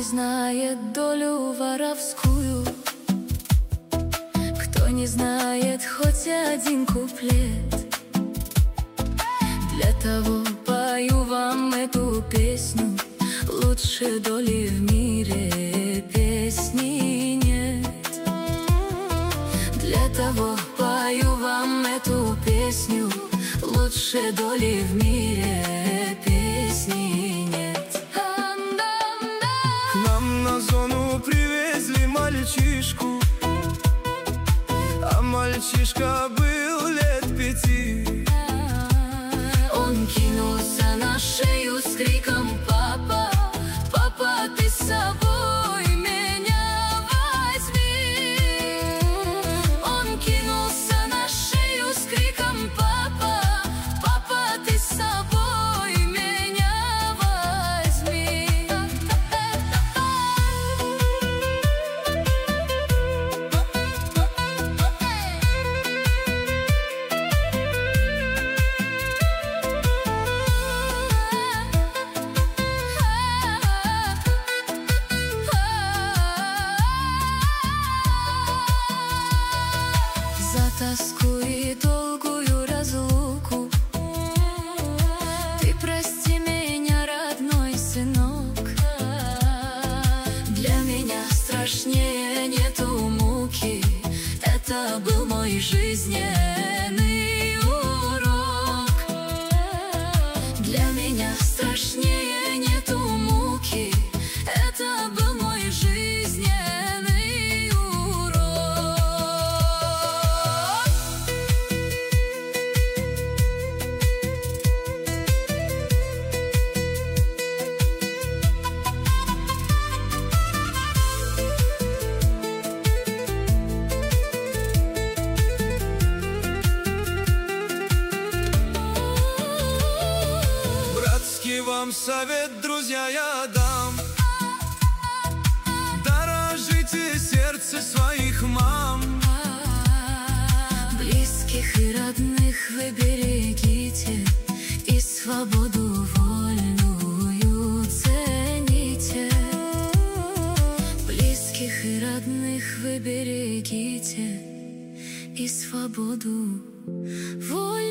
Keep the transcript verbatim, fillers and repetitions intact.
знает долю воровскую, кто не знает хоть один куплет, для того пою вам эту песню. Лучше доли в мире песни нет. Для того пою вам эту песню. Лучше доли в мире песни нет. К нам на зону привезли мальчишку, а мальчишка был лет пяти. Он кинулся на шею с криком: папа, папа, ты с собой меня возьми. Он кинулся на шею с криком: папа, папа, ты с собой меня возьми. За тоску и долгую разлуку ты прости меня, родной сынок. Для меня страшнее нету муки. Это был мой жизненный урок. Для меня страшнее нету муки. Это был мой жизненный урок. Братский вам совет, друзья, я дам: дорожите сердце своих мам. Близких и родных вы берегите, и свободу вольную цените. Близких и родных вы берегите, и свободу вольную